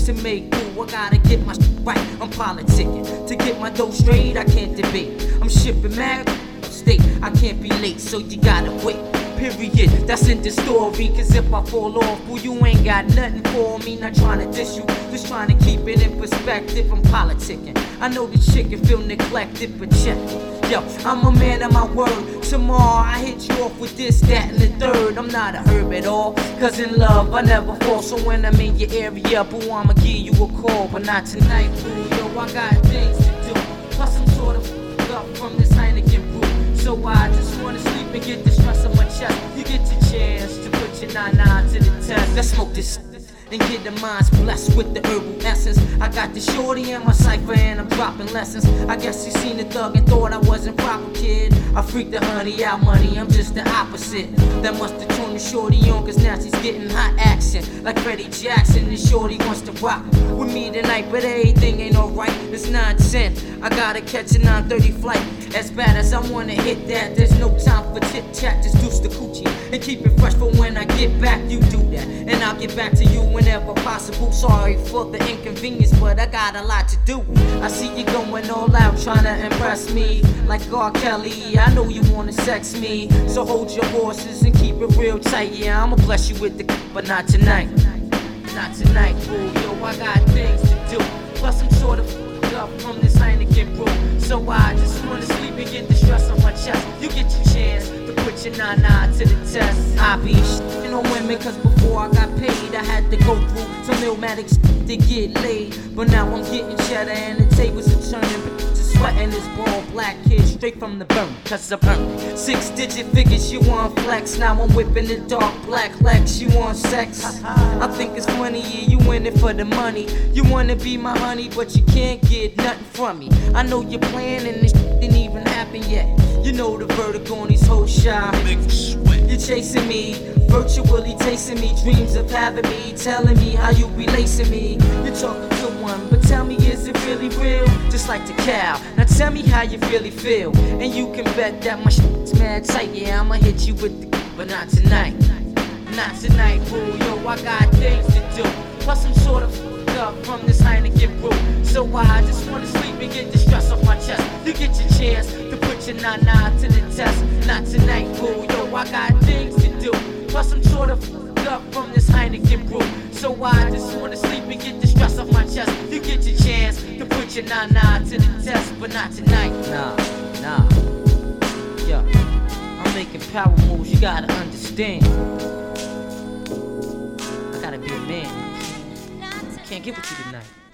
to make do. I gotta get my shit right, I'm politicking. To get my dough straight, I can't debate. I'm shipping mad state, I can't be late, so you gotta wait. Period, that's in the story. Cause if I fall off, well, you ain't got nothing for me. Not trying to diss you, just trying to keep it in perspective. I'm politicking. I know the shit can feel neglected, but check it. Yo, I'm a man of my word. Tomorrow I hit you off with this, that, and the third. I'm not a herb at all, cause in love I never fall. So when I'm in your area, boo, I'ma give you a call. But not tonight, boo, yo, I got things to do. Plus I'm sort of up from this Heineken brew. So I just wanna sleep and get the stress on my chest. You get your chance to put your 9-9 to the test. Let's smoke this and get the minds blessed with the herbal essence. I got the shorty in my cipher and I'm dropping lessons. I guess you seen the thug and thought I wasn't proper, kid. I freaked the honey out money, I'm just the opposite. That must have turned the shorty on, cause now she's getting hot action. Like Freddie Jackson, the shorty wants to rock with me tonight, but everything ain't alright. It's 9-10, I gotta catch a 9:30 flight. As bad as I wanna hit that, there's no time for chit chat. Just deuce the coochie and keep it fresh for when I get back. You do that, and I'll get back to you whenever possible. Sorry for the inconvenience, but I got a lot to do. I see you going all out trying to impress me, like R. Kelly. I know you wanna sex me, so hold your horses and keep it real tight. Yeah, I'ma bless you with the but not tonight. Not tonight, boo. Yo, I got things to do. Plus I'm sort of up from this Heineken brew. So I just wanna sleep and get the stress off my chest. You get your chance to put your 9-9 to the test. I be shitting on women cause before I got paid I had to go through some illmatic to get laid. But now I'm getting cheddar and the tables are turning. Sweating this bald black kid straight from the burn, cause I'm earned 6-digit figures, you want flex. Now I'm whipping the dark black Lex, you want sex. I think it's funny, yeah, you in it for the money. You wanna be my honey, but you can't get nothing from me. I know you're playing and this shit didn't even happen yet. You know the verdict on these whole shot. You're chasing me, virtually tasting me. Dreams of having me, telling me how you be lacing me. You're talking to one, but tell me, is it really real? Just like the cow, now tell me how you really feel. And you can bet that my shit's mad tight. Yeah, I'ma hit you with the but not tonight. Not tonight, boo. Yo, I got things to do. Plus I'm sort of up from this Heineken brew. So I just wanna sleep and get the stress off my chest. You get your chance to put your 9-9 to the test. Not tonight, boo. Yo, I got things to do. Plus I'm sort of up from this Heineken brew. So I just wanna sleep and get the stress off my chest. You get your chance to put your 9-9 to the test, but not tonight. Nah. Yo, I'm making power moves, you gotta understand. I gotta be a man. Can't get with you tonight.